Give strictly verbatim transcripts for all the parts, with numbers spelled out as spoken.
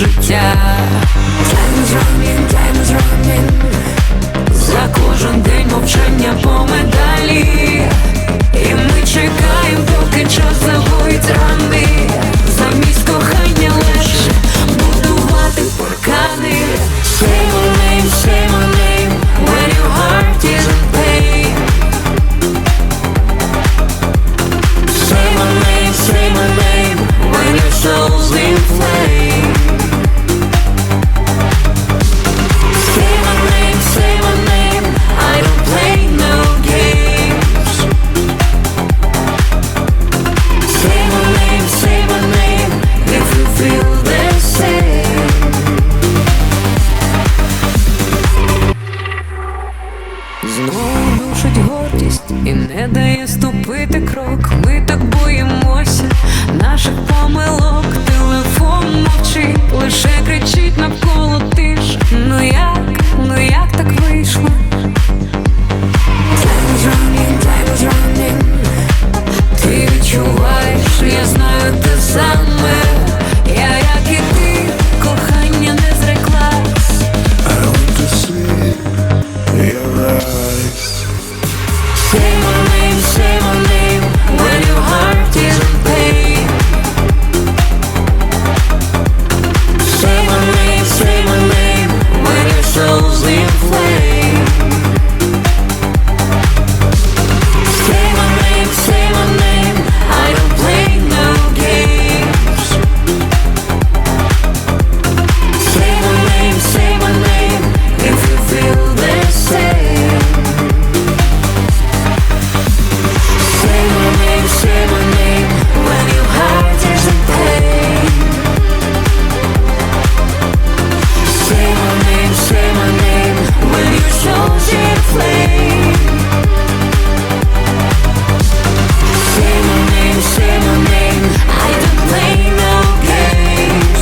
життя. Time is running, time is running. За кожен день мовчання по медалі. І ми чекаємо, поки час загоїть рани. Замість кохання легше будувати паркани. Say my name, say my name, when your heart is in pain. Say my name, say my name, when your soul's in flame. Say my name, say my name, I don't play no games. Say my name, say my name, if you feel the same. Знову душить гордість і не дає ступити крок. Ми так боїмося наших помилок. Телефон мовчить, лише кричить навколо тиш. Ну як, ну як так вийшло? Time is running, time is running. Ти відчуваєш, я знаю те саме. Я, як і ти, кохання не зреклась. I want to see your eyes. Say my name, say my name, when your heart is in pain. Say my name, say my name, when your soul's in flame. Say my name, say my name, I don't play no games. Say my name, say my name, if you feel the same. Say my name, say my name, when your heart is in pain. Say my name, say my name, when your soul's in flame. Say my name, say my name, I don't play no games.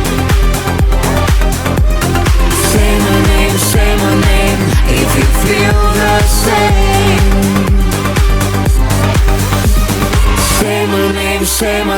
Say my name, say my name, if you feel the same. Say my name, say my